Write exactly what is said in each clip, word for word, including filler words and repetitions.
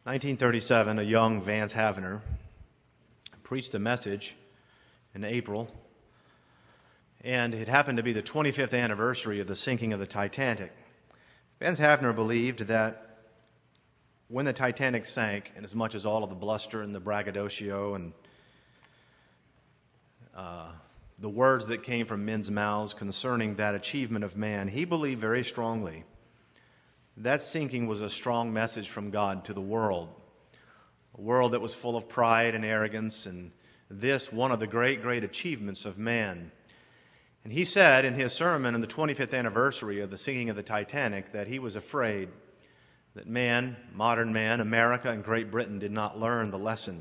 nineteen thirty-seven, a young Vance Havner preached a message in April, and it happened to be the twenty-fifth anniversary of the sinking of the Titanic. Vance Havner believed that when the Titanic sank, and as much as all of the bluster and the braggadocio and uh, the words that came from men's mouths concerning that achievement of man, he believed very strongly that sinking was a strong message from God to the world, a world that was full of pride and arrogance, and this one of the great, great achievements of man. And he said in his sermon on the twenty-fifth anniversary of the sinking of the Titanic that he was afraid that man, modern man, America and Great Britain did not learn the lesson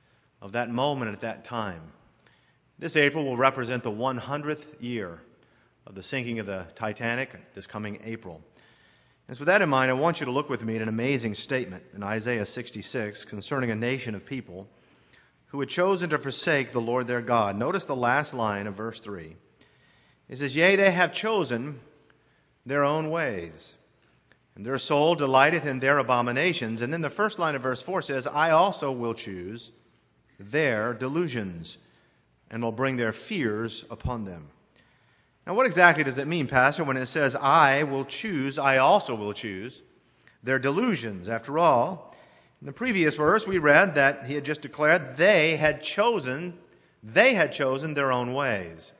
of that moment at that time. This April will represent the one hundredth year of the sinking of the Titanic, this coming April. And so with that in mind, I want you to look with me at an amazing statement in Isaiah sixty-six concerning a nation of people who had chosen to forsake the Lord their God. Notice the last line of verse three. It says, "Yea, they have chosen their own ways, and their soul delighteth in their abominations." And then the first line of verse four says, "I also will choose their delusions, and will bring their fears upon them." Now, what exactly does it mean, Pastor, when it says, "I will choose, I also will choose their delusions"? After all, in the previous verse, we read that he had just declared they had chosen, they had chosen their own ways.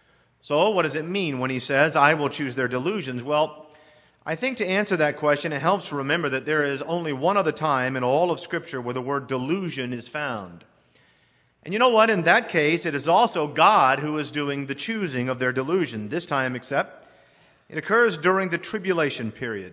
So, what does it mean when he says, "I will choose their delusions"? Well, I think to answer that question, it helps to remember that there is only one other time in all of Scripture where the word delusion is found. And you know what? In that case, it is also God who is doing the choosing of their delusion. This time, except, it occurs during the tribulation period.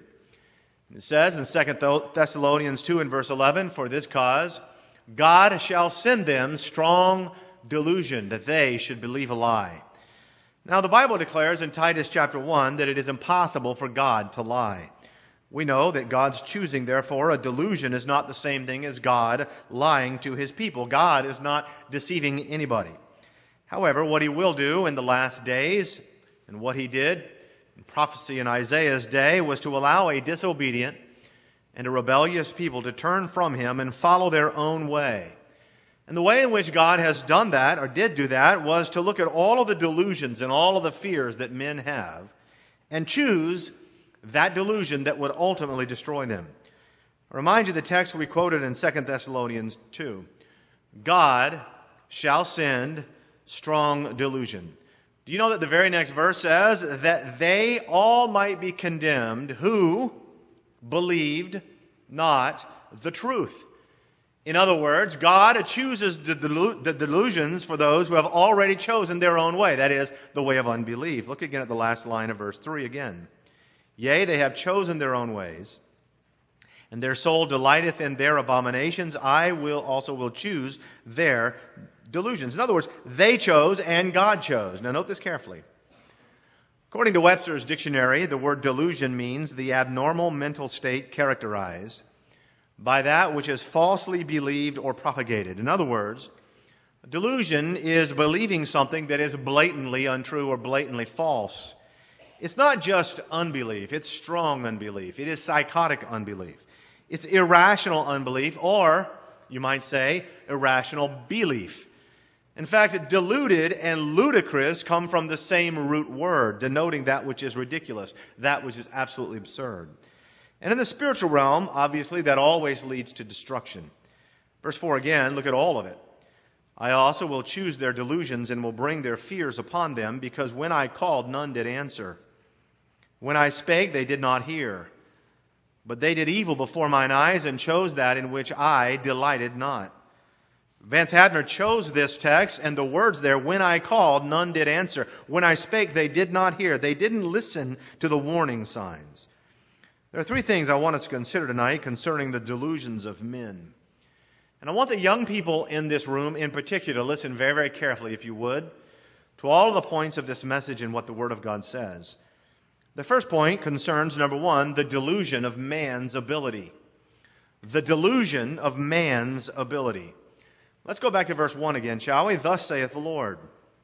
It says in Second Thessalonians two and verse eleven, "For this cause God shall send them strong delusion, that they should believe a lie." Now, the Bible declares in Titus chapter one that it is impossible for God to lie. We know that God's choosing, therefore, a delusion is not the same thing as God lying to his people. God is not deceiving anybody. However, what he will do in the last days, and what he did in prophecy in Isaiah's day, was to allow a disobedient and a rebellious people to turn from him and follow their own way. And the way in which God has done that, or did do that, was to look at all of the delusions and all of the fears that men have and choose that delusion that would ultimately destroy them. I remind you the text we quoted in Second Thessalonians two. God shall send strong delusion. Do you know that the very next verse says that they all might be condemned who believed not the truth? In other words, God chooses the, delu- the delusions for those who have already chosen their own way, that is, the way of unbelief. Look again at the last line of verse three again. "Yea, they have chosen their own ways, and their soul delighteth in their abominations. I will also will choose their delusions." In other words, they chose and God chose. Now note this carefully. According to Webster's dictionary, the word delusion means the abnormal mental state characterized by that which is falsely believed or propagated. In other words, delusion is believing something that is blatantly untrue or blatantly false. It's not just unbelief, it's strong unbelief. It is psychotic unbelief. It's irrational unbelief, or, you might say, irrational belief. In fact, deluded and ludicrous come from the same root word, denoting that which is ridiculous, that which is absolutely absurd. And in the spiritual realm, obviously, that always leads to destruction. Verse four again, look at all of it. "I also will choose their delusions and will bring their fears upon them, because when I called, none did answer. When I spake, they did not hear. But they did evil before mine eyes and chose that in which I delighted not." Vance Havner chose this text, and the words there, "when I called, none did answer. When I spake, they did not hear." They didn't listen to the warning signs. There are three things I want us to consider tonight concerning the delusions of men. And I want the young people in this room in particular to listen very, very carefully, if you would, to all of the points of this message and what the Word of God says. The first point concerns, number one, the delusion of man's ability. The delusion of man's ability. Let's go back to verse one again, shall we? "Thus saith the Lord,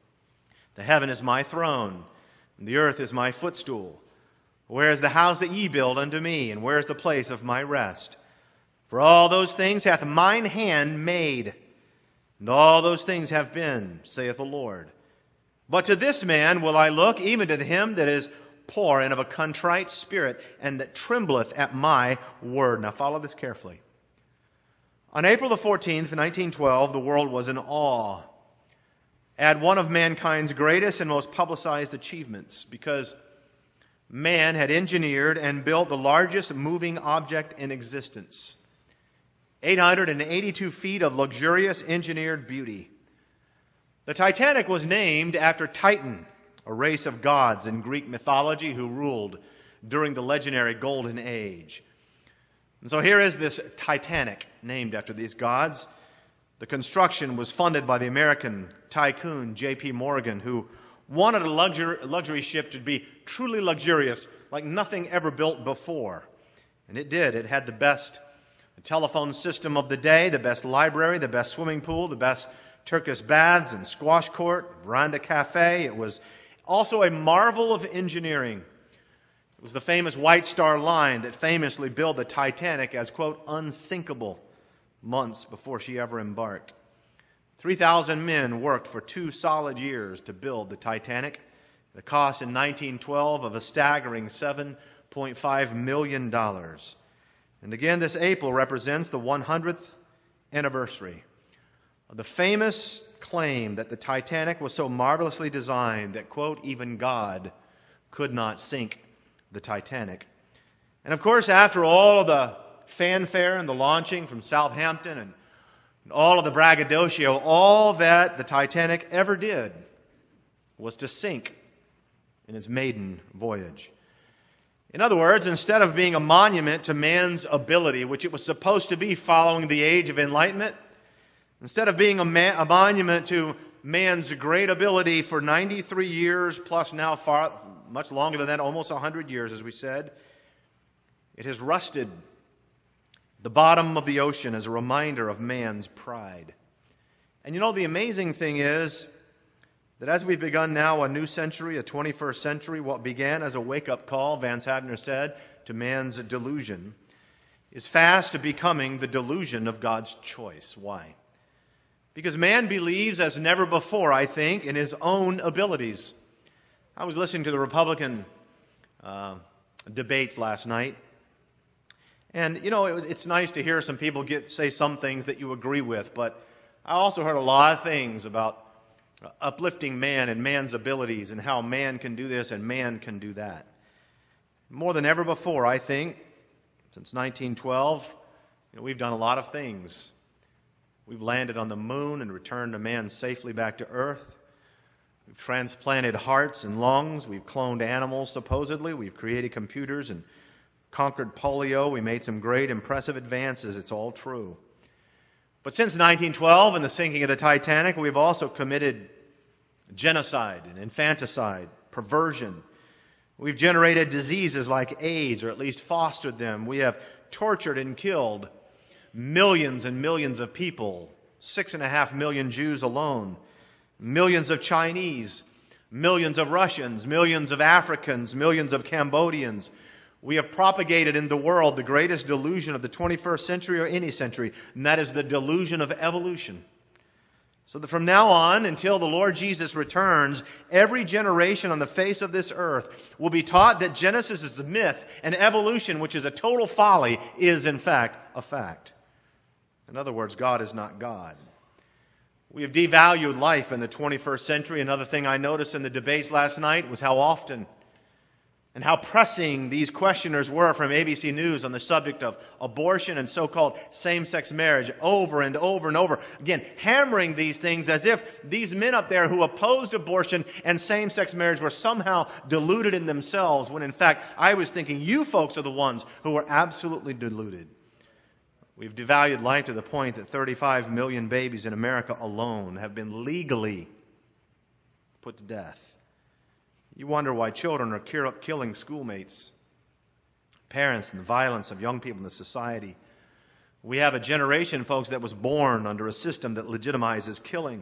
the heaven is my throne, and the earth is my footstool. Where is the house that ye build unto me, and where is the place of my rest? For all those things hath mine hand made, and all those things have been, saith the Lord. But to this man will I look, even to him that is poor and of a contrite spirit, and that trembleth at my word. Now follow this carefully. On April the fourteenth, nineteen twelve, the world was in awe at one of mankind's greatest and most publicized achievements, because man had engineered and built the largest moving object in existence. eight hundred eighty-two feet of luxurious engineered beauty. The Titanic was named after Titan, a race of gods in Greek mythology who ruled during the legendary Golden Age. And so here is this Titanic named after these gods. The construction was funded by the American tycoon J P Morgan, who wanted a luxury, luxury ship to be truly luxurious, like nothing ever built before. And it did. It had the best telephone system of the day, the best library, the best swimming pool, the best Turkish baths and squash court, veranda cafe. It was also a marvel of engineering. It was the famous White Star Line that famously billed the Titanic as, quote, unsinkable months before she ever embarked. three thousand men worked for two solid years to build the Titanic. The cost in nineteen twelve of a staggering seven point five million dollars. And again, this April represents the one hundredth anniversary of the famous claim that the Titanic was so marvelously designed that, quote, even God could not sink the Titanic. And of course, after all of the fanfare and the launching from Southampton and all of the braggadocio, all that the Titanic ever did was to sink in its maiden voyage. In other words, instead of being a monument to man's ability, which it was supposed to be following the age of enlightenment, instead of being a, man, a monument to man's great ability for ninety-three years, plus now far, much longer than that, almost one hundred years, as we said, it has rusted the bottom of the ocean as a reminder of man's pride. And you know, the amazing thing is that as we've begun now a new century, a twenty-first century, what began as a wake-up call, Vance Havner said, to man's delusion, is fast becoming the delusion of God's choice. Why? Because man believes as never before, I think, in his own abilities. I was listening to the Republican uh, debates last night, and, you know, it was, it's nice to hear some people get say some things that you agree with, but I also heard a lot of things about uplifting man and man's abilities and how man can do this and man can do that. More than ever before, I think, since nineteen twelve, you know, we've done a lot of things. We've landed on the moon and returned a man safely back to earth. We've transplanted hearts and lungs. We've cloned animals, supposedly. We've created computers and conquered polio. We made some great, impressive advances. It's all true. But since nineteen twelve and the sinking of the Titanic, we've also committed genocide and infanticide, perversion. We've generated diseases like AIDS, or at least fostered them. We have tortured and killed millions and millions of people, six and a half million Jews alone, millions of Chinese, millions of Russians, millions of Africans, millions of Cambodians. We have propagated in the world the greatest delusion of the twenty-first century or any century, and that is the delusion of evolution. So that from now on, until the Lord Jesus returns, every generation on the face of this earth will be taught that Genesis is a myth and evolution, which is a total folly, is in fact a fact. In other words, God is not God. We have devalued life in the twenty-first century. Another thing I noticed in the debates last night was how often and how pressing these questioners were from A B C News on the subject of abortion and so-called same-sex marriage over and over and over. Again, hammering these things as if these men up there who opposed abortion and same-sex marriage were somehow deluded in themselves, when in fact I was thinking you folks are the ones who were absolutely deluded. We've devalued life to the point that thirty-five million babies in America alone have been legally put to death. You wonder why children are killing schoolmates, parents, and the violence of young people in the society. We have a generation, folks, that was born under a system that legitimizes killing.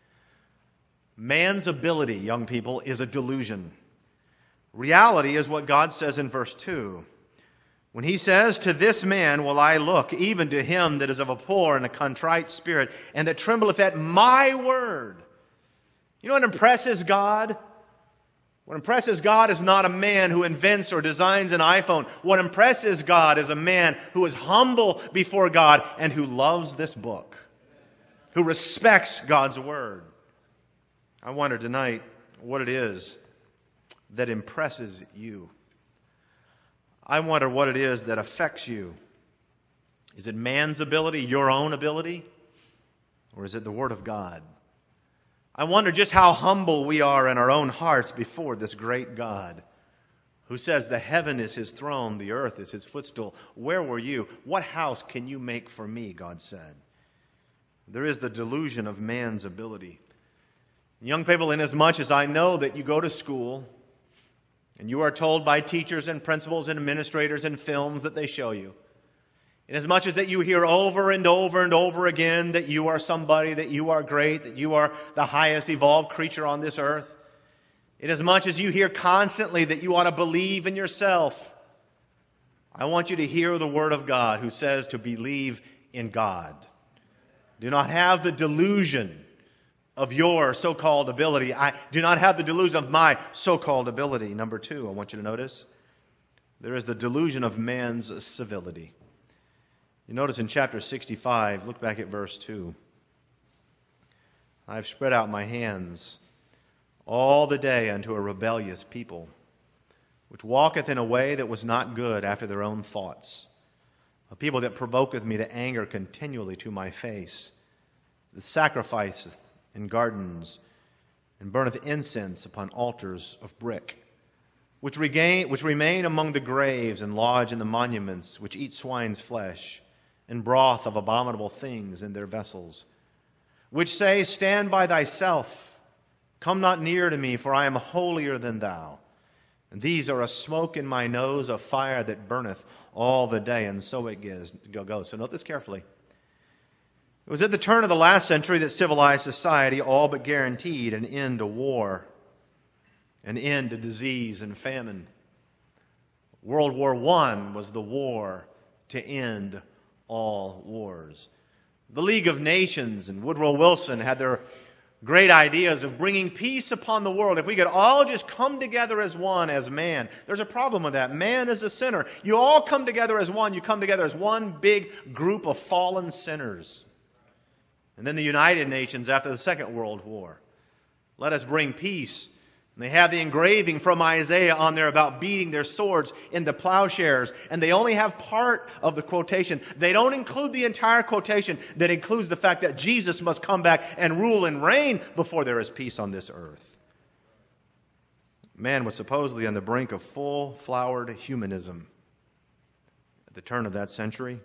Man's ability, young people, is a delusion. Reality is what God says in verse two. When he says, to this man will I look, even to him that is of a poor and a contrite spirit, and that trembleth at my word. You know what impresses God? What impresses God is not a man who invents or designs an iPhone. What impresses God is a man who is humble before God and who loves this book, who respects God's word. I wonder tonight what it is that impresses you. I wonder what it is that affects you. Is it man's ability, your own ability, or is it the Word of God? I wonder just how humble we are in our own hearts before this great God who says the heaven is his throne, the earth is his footstool. Where were you? What house can you make for me, God said. There is the delusion of man's ability. Young people, inasmuch as I know that you go to school, and you are told by teachers and principals and administrators in films that they show you, inasmuch as that you hear over and over and over again that you are somebody, that you are great, that you are the highest evolved creature on this earth, inasmuch as you hear constantly that you ought to believe in yourself, I want you to hear the word of God who says to believe in God. Do not have the delusion of your so-called ability. I do not have the delusion of my so-called ability. Number two, I want you to notice, there is the delusion of man's civility. You notice in chapter sixty-five, look back at verse two. I've spread out my hands all the day unto a rebellious people, which walketh in a way that was not good after their own thoughts, a people that provoketh me to anger continually to my face, that sacrificeth in gardens, and burneth incense upon altars of brick, which, regain, which remain among the graves and lodge in the monuments, which eat swine's flesh, and broth of abominable things in their vessels, which say, stand by thyself, come not near to me, for I am holier than thou. And these are a smoke in my nose, a fire that burneth all the day. And so it goes. So note this carefully. It was at the turn of the last century that civilized society all but guaranteed an end to war, an end to disease and famine. World War One was the war to end all wars. The League of Nations and Woodrow Wilson had their great ideas of bringing peace upon the world. If we could all just come together as one, as man. There's a problem with that. Man is a sinner. You all come together as one. You come together as one big group of fallen sinners. And then the United Nations after the Second World War. Let us bring peace. And they have the engraving from Isaiah on there about beating their swords into plowshares. And they only have part of the quotation. They don't include the entire quotation that includes the fact that Jesus must come back and rule and reign before there is peace on this earth. Man was supposedly on the brink of full-flowered humanism at the turn of that century.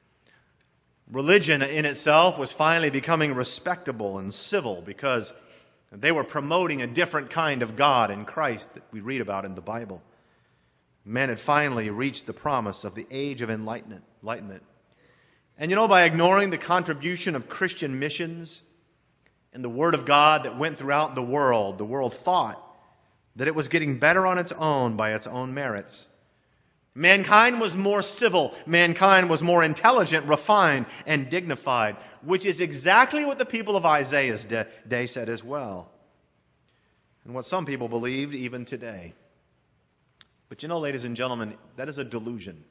Religion in itself was finally becoming respectable and civil because they were promoting a different kind of God in Christ that we read about in the Bible. Man had finally reached the promise of the age of enlightenment. enlightenment. And you know, by ignoring the contribution of Christian missions and the Word of God that went throughout the world, the world thought that it was getting better on its own by its own merits. Mankind was more civil. Mankind was more intelligent, refined, and dignified, which is exactly what the people of Isaiah's day said as well, and what some people believed even today. But you know, ladies and gentlemen, that is a delusion.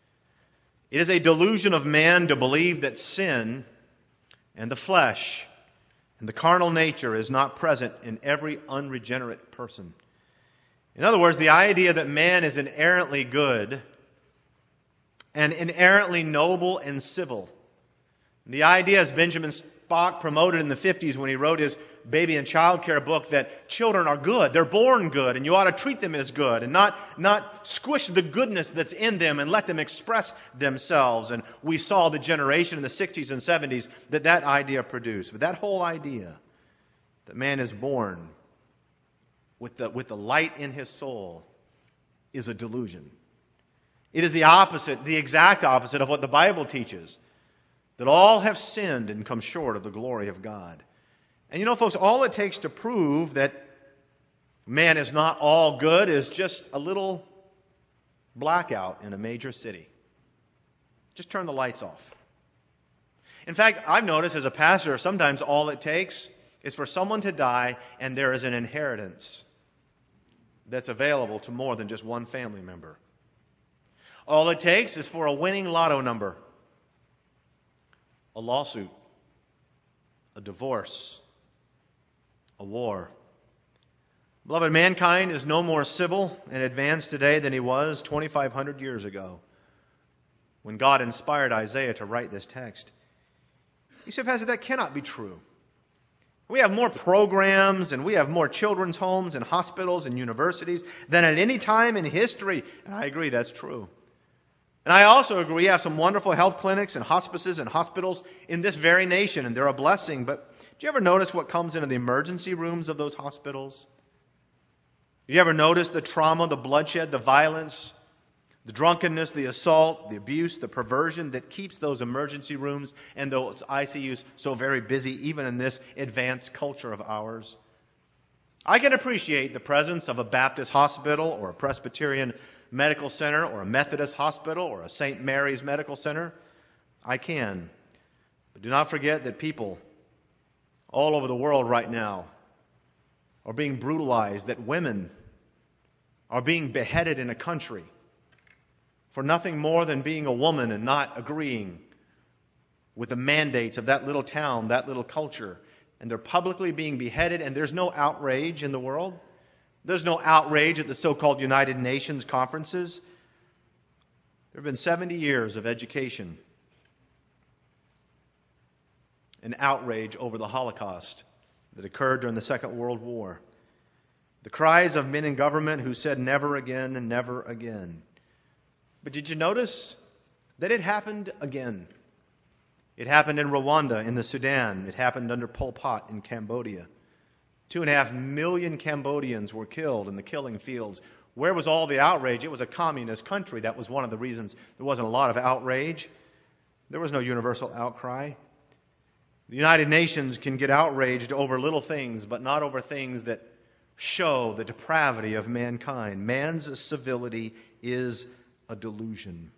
It is a delusion of man to believe that sin and the flesh and the carnal nature is not present in every unregenerate person. In other words, the idea that man is inherently good and inherently noble and civil. The idea, as Benjamin Spock promoted in the fifties when he wrote his baby and child care book, that children are good. They're born good, and you ought to treat them as good and not, not squish the goodness that's in them and let them express themselves. And we saw the generation in the sixties and seventies that that idea produced. But that whole idea that man is born with the, with the light in his soul is a delusion. It is the opposite, the exact opposite of what the Bible teaches, that all have sinned and come short of the glory of God. And you know, folks, all it takes to prove that man is not all good is just a little blackout in a major city. Just turn the lights off. In fact, I've noticed as a pastor, sometimes all it takes is for someone to die and there is an inheritance that's available to more than just one family member. All it takes is for a winning lotto number, a lawsuit, a divorce, a war. Beloved, mankind is no more civil and advanced today than he was twenty-five hundred years ago when God inspired Isaiah to write this text. You say, Pastor, that cannot be true. We have more programs and we have more children's homes and hospitals and universities than at any time in history. And I agree, that's true. And I also agree we have some wonderful health clinics and hospices and hospitals in this very nation, and they're a blessing. But do you ever notice what comes into the emergency rooms of those hospitals? Do you ever notice the trauma, the bloodshed, the violence, the drunkenness, the assault, the abuse, the perversion that keeps those emergency rooms and those I C Us so very busy, even in this advanced culture of ours? I can appreciate the presence of a Baptist hospital or a Presbyterian medical center or a Methodist hospital or a Saint Mary's medical center. I can. But do not forget that people all over the world right now are being brutalized, that women are being beheaded in a country for nothing more than being a woman and not agreeing with the mandates of that little town, that little culture. And they're publicly being beheaded, and there's no outrage in the world. There's no outrage at the so-called United Nations conferences. There have been seventy years of education and outrage over the Holocaust that occurred during the Second World War. The cries of men in government who said never again and never again. But did you notice that it happened again? It happened in Rwanda, in the Sudan. It happened under Pol Pot in Cambodia. Two and a half million Cambodians were killed in the killing fields. Where was all the outrage? It was a communist country. That was one of the reasons there wasn't a lot of outrage. There was no universal outcry. The United Nations can get outraged over little things, but not over things that show the depravity of mankind. Man's civility is a delusion.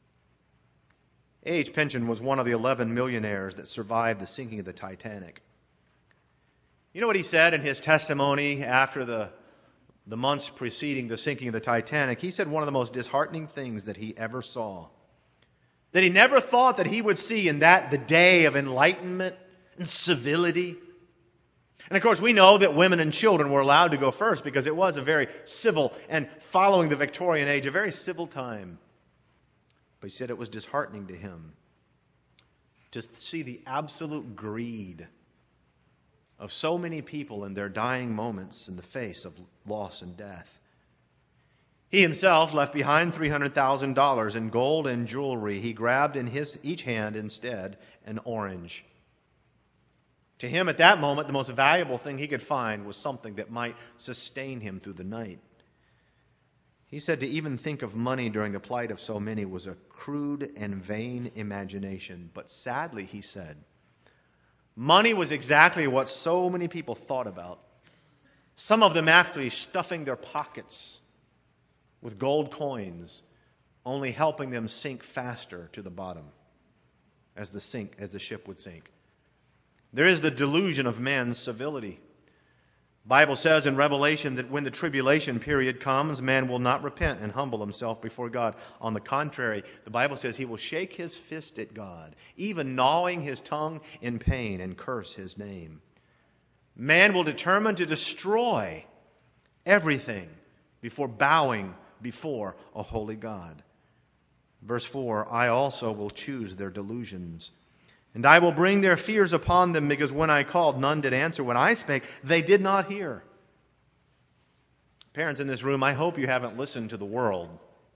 A H Pynchon was one of the eleven millionaires that survived the sinking of the Titanic. You know what he said in his testimony after the, the months preceding the sinking of the Titanic? He said one of the most disheartening things that he ever saw, that he never thought that he would see in that the day of enlightenment and civility. And of course, we know that women and children were allowed to go first because it was a very civil, and following the Victorian age, a very civil time. But he said it was disheartening to him to see the absolute greed of so many people in their dying moments in the face of loss and death. He himself left behind three hundred thousand dollars in gold and jewelry. He grabbed in his each hand instead an orange. To him at that moment, the most valuable thing he could find was something that might sustain him through the night. He said to even think of money during the plight of so many was a crude and vain imagination. But sadly, he said, money was exactly what so many people thought about. Some of them actually stuffing their pockets with gold coins, only helping them sink faster to the bottom as the sink as the ship would sink. There is the delusion of man's civility. The Bible says in Revelation that when the tribulation period comes, man will not repent and humble himself before God. On the contrary, the Bible says he will shake his fist at God, even gnawing his tongue in pain, and curse his name. Man will determine to destroy everything before bowing before a holy God. Verse four, I also will choose their delusions, and I will bring their fears upon them, because when I called, none did answer. When I spake, they did not hear. Parents in this room, I hope you haven't listened to the world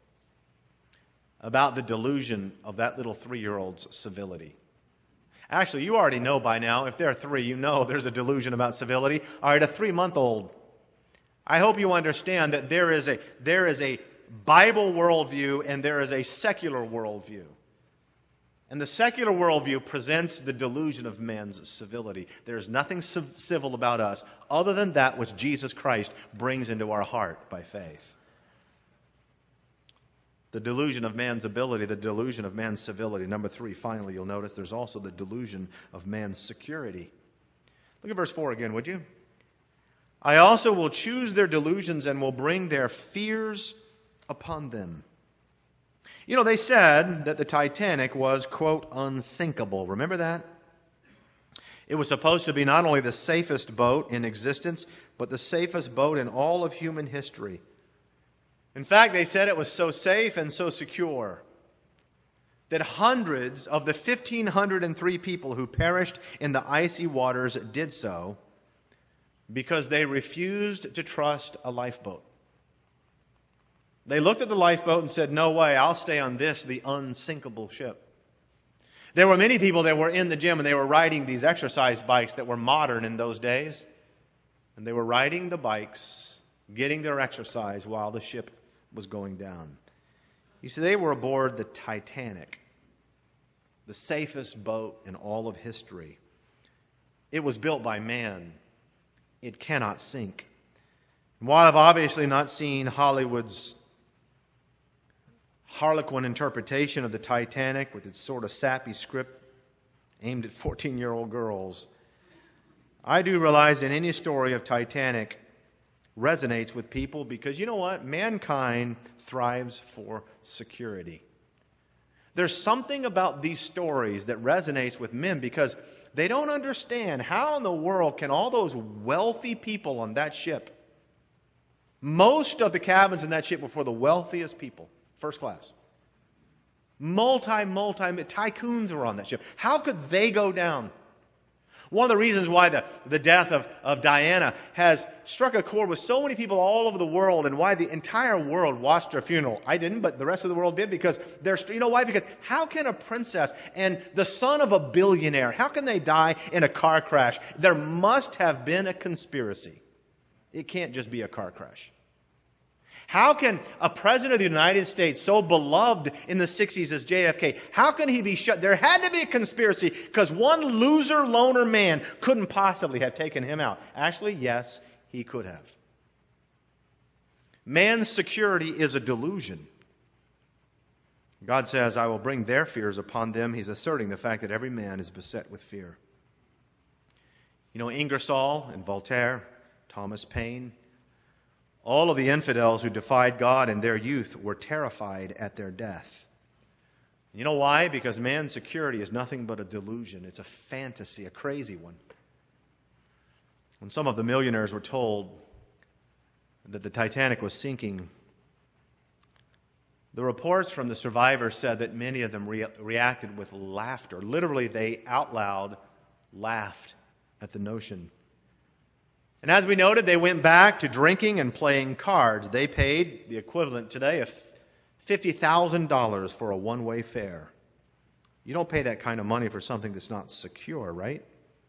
about the delusion of that little three-year-old's civility. Actually, you already know by now, if they're three, you know there's a delusion about civility. All right, a three-month-old. I hope you understand that there is a, there is a Bible worldview and there is a secular worldview. And the secular worldview presents the delusion of man's civility. There is nothing civil about us other than that which Jesus Christ brings into our heart by faith. The delusion of man's ability, the delusion of man's civility. Number three, finally, you'll notice there's also the delusion of man's security. Look at verse four again, would you? I also will choose their delusions and will bring their fears upon them. You know, they said that the Titanic was, quote, unsinkable. Remember that? It was supposed to be not only the safest boat in existence, but the safest boat in all of human history. In fact, they said it was so safe and so secure that hundreds of the one thousand five hundred three people who perished in the icy waters did so because they refused to trust a lifeboat. They looked at the lifeboat and said, no way, I'll stay on this, the unsinkable ship. There were many people that were in the gym and they were riding these exercise bikes that were modern in those days. And they were riding the bikes, getting their exercise while the ship was going down. You see, they were aboard the Titanic, the safest boat in all of history. It was built by man. It cannot sink. And while I've obviously not seen Hollywood's Harlequin interpretation of the Titanic with its sort of sappy script aimed at fourteen-year-old girls, I do realize that any story of Titanic resonates with people because, you know what? Mankind thrives for security. There's something about these stories that resonates with men because they don't understand how in the world can all those wealthy people on that ship, most of the cabins in that ship were for the wealthiest people, first class. Multi, multi, tycoons were on that ship. How could they go down? One of the reasons why the, the death of, of Diana has struck a chord with so many people all over the world and why the entire world watched her funeral. I didn't, but the rest of the world did because they're, you know why? Because how can a princess and the son of a billionaire, how can they die in a car crash? There must have been a conspiracy. It can't just be a car crash. How can a president of the United States, so beloved in the sixties as J F K, how can he be shut? There had to be a conspiracy because one loser, loner man couldn't possibly have taken him out. Actually, yes, he could have. Man's security is a delusion. God says, I will bring their fears upon them. He's asserting the fact that every man is beset with fear. You know, Ingersoll and Voltaire, Thomas Paine, all of the infidels who defied God in their youth were terrified at their death. You know why? Because man's security is nothing but a delusion. It's a fantasy, a crazy one. When some of the millionaires were told that the Titanic was sinking, the reports from the survivors said that many of them re- reacted with laughter. Literally, they out loud laughed at the notion. And as we noted, they went back to drinking and playing cards. They paid the equivalent today of fifty thousand dollars for a one-way fare. You don't pay that kind of money for something that's not secure, right?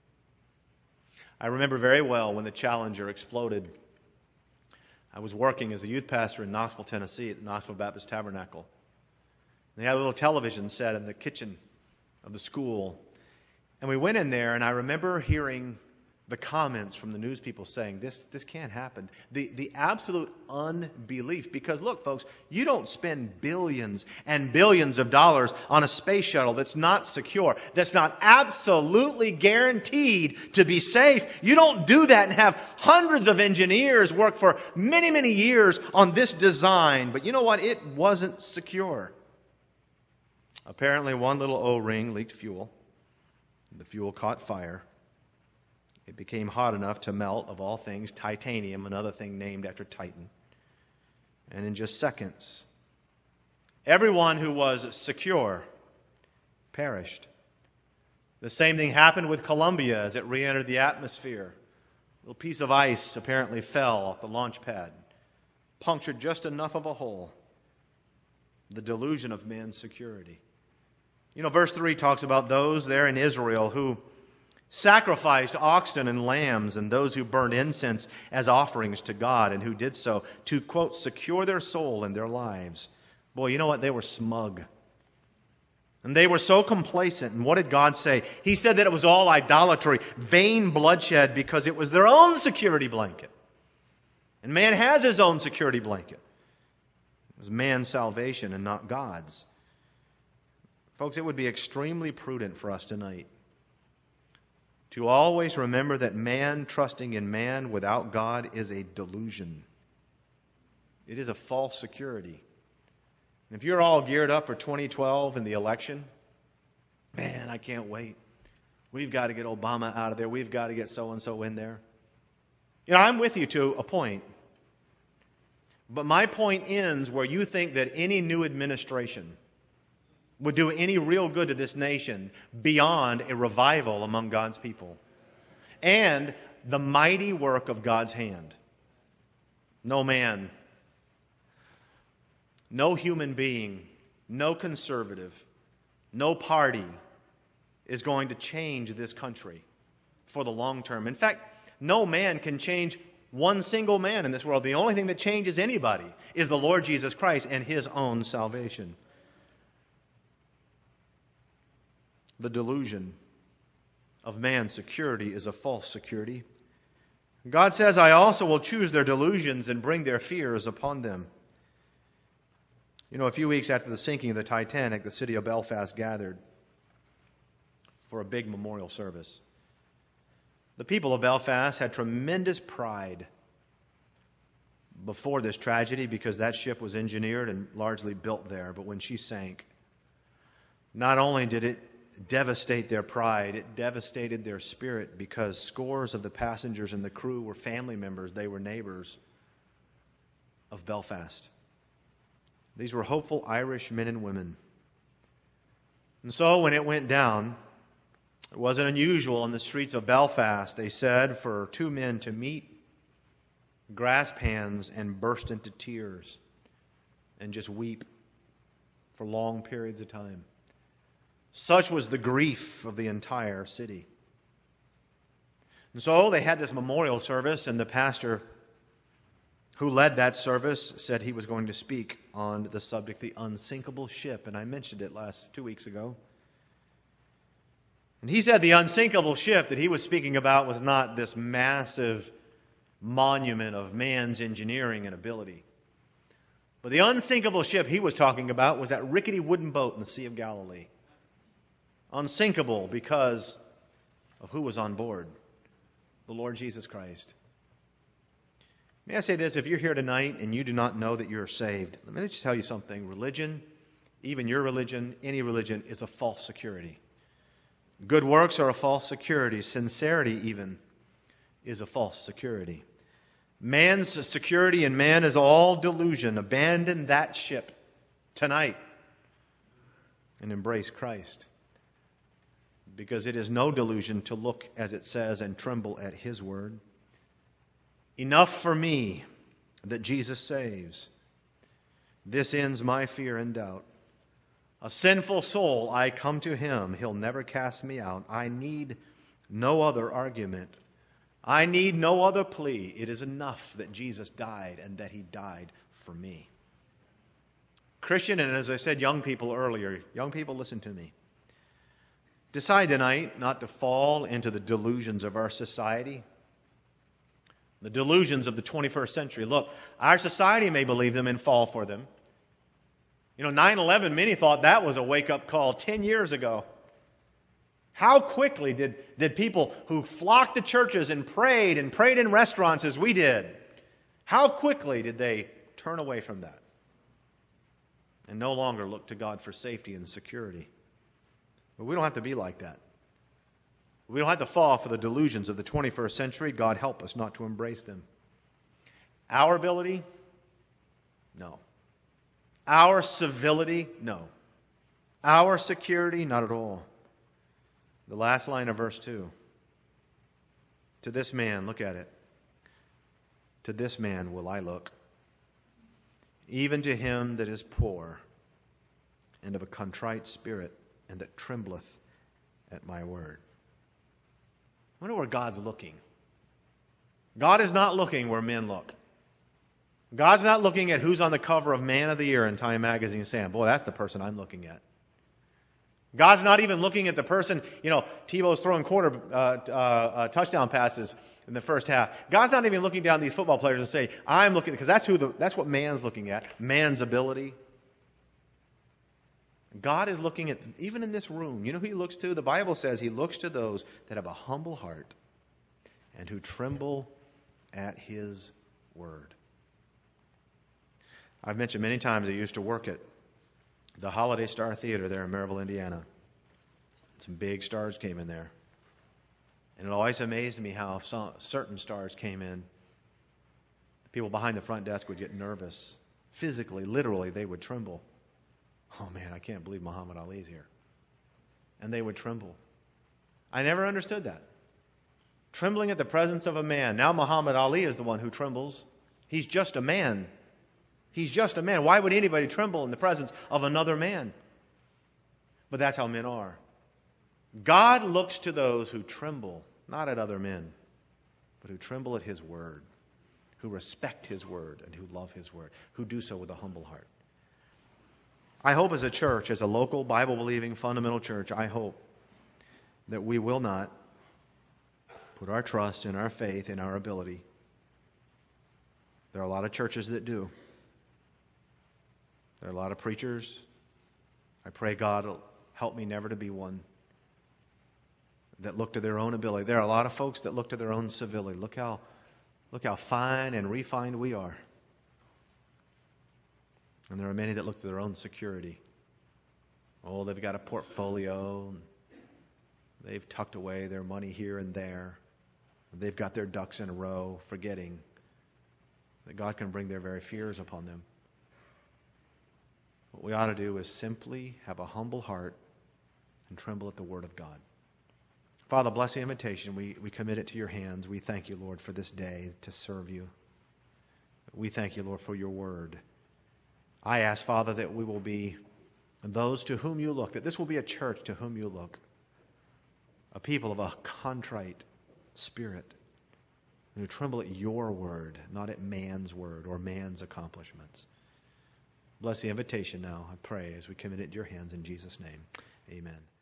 I remember very well when the Challenger exploded. I was working as a youth pastor in Knoxville, Tennessee at the Knoxville Baptist Tabernacle. They had a little television set in the kitchen of the school. And we went in there, and I remember hearing the comments from the news people saying, this, this can't happen. The, the absolute unbelief. Because look, folks, you don't spend billions and billions of dollars on a space shuttle that's not secure, that's not absolutely guaranteed to be safe. You don't do that and have hundreds of engineers work for many, many years on this design. But you know what? It wasn't secure. Apparently, one little O-ring leaked fuel. The fuel caught fire. It became hot enough to melt, of all things, titanium, another thing named after Titan. And in just seconds, everyone who was secure perished. The same thing happened with Columbia as it re-entered the atmosphere. A little piece of ice apparently fell off the launch pad, punctured just enough of a hole. The delusion of man's security. You know, verse three talks about those there in Israel who sacrificed oxen and lambs and those who burned incense as offerings to God and who did so to, quote, secure their soul and their lives. Boy, you know what? They were smug. And they were so complacent. And what did God say? He said that it was all idolatry, vain bloodshed, because it was their own security blanket. And man has his own security blanket. was man's salvation and not God's. Folks, it would be extremely prudent for us tonight to always remember that man trusting in man without God is a delusion. It is a false security. And if you're all geared up for twenty twelve and the election, man, I can't wait. We've got to get Obama out of there. We've got to get so-and-so in there. You know, I'm with you to a point. But my point ends where you think that any new administration would do any real good to this nation beyond a revival among God's people and the mighty work of God's hand. No man, no human being, no conservative, no party is going to change this country for the long term. In fact, no man can change one single man in this world. The only thing that changes anybody is the Lord Jesus Christ and His own salvation. The delusion of man's security is a false security. God says, I also will choose their delusions and bring their fears upon them. You know, a few weeks after the sinking of the Titanic, the city of Belfast gathered for a big memorial service. The people of Belfast had tremendous pride before this tragedy because that ship was engineered and largely built there. But when she sank, not only did it devastate their pride, it devastated their spirit because scores of the passengers and the crew were family members. They were neighbors of Belfast. These were hopeful Irish men and women. And so when it went down, it wasn't unusual in the streets of Belfast, they said, for two men to meet, grasp hands, and burst into tears and just weep for long periods of time. Such was the grief of the entire city. And so they had this memorial service, and the pastor who led that service said he was going to speak on the subject, the unsinkable ship, and I mentioned it last two weeks ago. And he said the unsinkable ship that he was speaking about was not this massive monument of man's engineering and ability. But the unsinkable ship he was talking about was that rickety wooden boat in the Sea of Galilee. Unsinkable because of who was on board, the Lord Jesus Christ. May I say this, if you're here tonight and you do not know that you're saved, let me just tell you something. Religion, even your religion, any religion, is a false security. Good works are a false security. Sincerity, even, is a false security. Man's security in man is all delusion. Abandon that ship tonight and embrace Christ. Because it is no delusion to look, as it says, and tremble at His word. Enough for me that Jesus saves. This ends my fear and doubt. A sinful soul, I come to Him. He'll never cast me out. I need no other argument. I need no other plea. It is enough that Jesus died and that He died for me. Christian, and as I said, young people earlier, young people, listen to me. Decide tonight not to fall into the delusions of our society, the delusions of the twenty-first century. Look, our society may believe them and fall for them. You know, nine eleven, many thought that was a wake-up call ten years ago. How quickly did, did people who flocked to churches and prayed and prayed in restaurants as we did, how quickly did they turn away from that and no longer look to God for safety and security? But we don't have to be like that. We don't have to fall for the delusions of the twenty-first century. God help us not to embrace them. Our ability? No. Our civility? No. Our security? Not at all. The last line of verse two. To this man, look at it. To this man will I look, even to him that is poor and of a contrite spirit, and that trembleth at my word. I wonder where God's looking. God is not looking where men look. God's not looking at who's on the cover of Man of the Year in Time magazine saying, boy, that's the person I'm looking at. God's not even looking at the person. You know, Tebow's throwing quarter uh, uh, uh, touchdown passes in the first half. God's not even looking down these football players and say, I'm looking, because that's who the, that's what man's looking at, man's ability. God is looking at, even in this room, you know who he looks to? The Bible says he looks to those that have a humble heart and who tremble at his word. I've mentioned many times I used to work at the Holiday Star Theater there in Maryville, Indiana. Some big stars came in there. And it always amazed me how some, certain stars came in. The people behind the front desk would get nervous. Physically, literally, they would tremble. Oh man, I can't believe Muhammad Ali's here. And they would tremble. I never understood that. Trembling at the presence of a man. Now Muhammad Ali is the one who trembles. He's just a man. He's just a man. Why would anybody tremble in the presence of another man? But that's how men are. God looks to those who tremble, not at other men, but who tremble at his word, who respect his word and who love his word, who do so with a humble heart. I hope as a church, as a local Bible-believing fundamental church, I hope that we will not put our trust and our faith in our ability. There are a lot of churches that do. There are a lot of preachers. I pray God will help me never to be one that look to their own ability. There are a lot of folks that look to their own civility. Look how, look how fine and refined we are. And there are many that look to their own security. Oh, they've got a portfolio. They've tucked away their money here and there. They've got their ducks in a row, forgetting that God can bring their very fears upon them. What we ought to do is simply have a humble heart and tremble at the word of God. Father, bless the invitation. We, we commit it to your hands. We thank you, Lord, for this day to serve you. We thank you, Lord, for your word. I ask, Father, that we will be those to whom you look, that this will be a church to whom you look, a people of a contrite spirit, and who tremble at your word, not at man's word or man's accomplishments. Bless the invitation now, I pray, as we commit it to your hands in Jesus' name. Amen.